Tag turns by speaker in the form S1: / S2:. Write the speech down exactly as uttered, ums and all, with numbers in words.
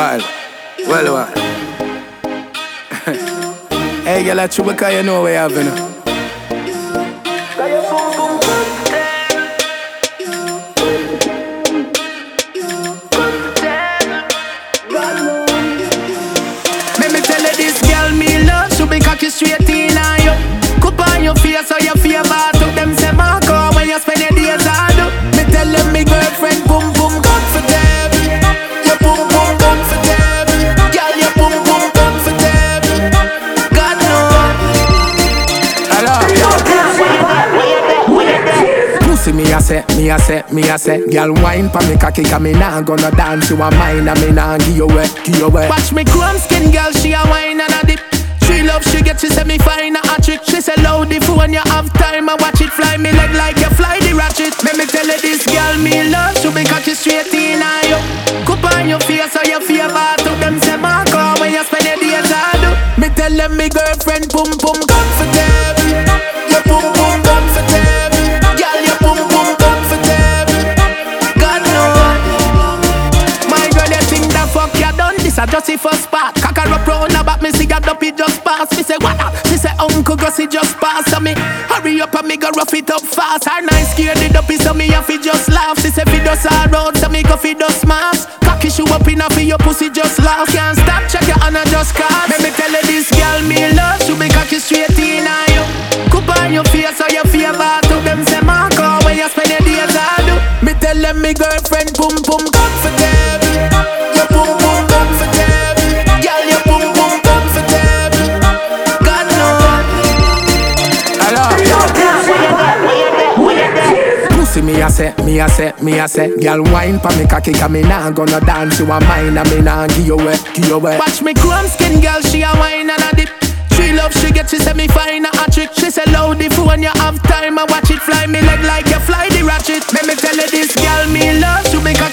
S1: style. Well, what? Hey, girl, that's true because you know what you have, you know. Let me tell you this girl, me love, she be cocky straight in on you. Cup on your face so you feel bad. To them say, Marco, when you spend your days hard. Me tell them me girlfriend, boom, boom, comfortable. You boom, boom, comfortable. Girl, you boom, boom, comfortable. God knows. Hello. Pussy me a say, me a say, me a say. Girl wine pa me cocky, cause me nah gonna dance. You a mine and me nah give you away, give you away. Watch me chrome skin, girl, she a wine and a dip. She love, she get, she say me fine a trick. She say loud if when you have time, I watch it fly me leg like you fly the ratchet. Let me tell you this girl, me love, she be cocky straight in on you. Cup on your face so you feel bad. To them say, Marco, when you spend your days hard. Me tell them me girlfriend, boom, boom, comfortable. You boom, boom, comfortable. Girl, you boom, boom, comfortable. God knows. My girl, you think the fuck you done? This a just the first part. Cocker up round about me, see a duppy just pass. Me say what up? She say Uncle Gussie just pass. So me hurry up and me go rough it up fast. Her nice scared the duppy so me have to just laugh. She say fi dust her road so me go fi dust smash. Cocky shoe up in a fi your pussy just laugh. Can't stop, check your Anna just cast. Let me tell you this girl me love, she be cocky straight in on you. Cup on your face so you feel bad. To them say Marco, when you spend your days hard. Me tell them me girlfriend boom boom comfortable. You boom boom comfortable. Girl you boom boom comfortable. God knows. Hello. Pussy me a say, me a say, me a say. Girl wine pa me cocky, cause me nah gonna dance. You a mine and me nah give you away, give you away. Watch me chrome skin, girl, she a wine and a dip. She love, she get, she say me fine a trick. She say loud if when you have time, I watch it fly me leg like you fly the ratchet. Let me tell you this girl, me love, she be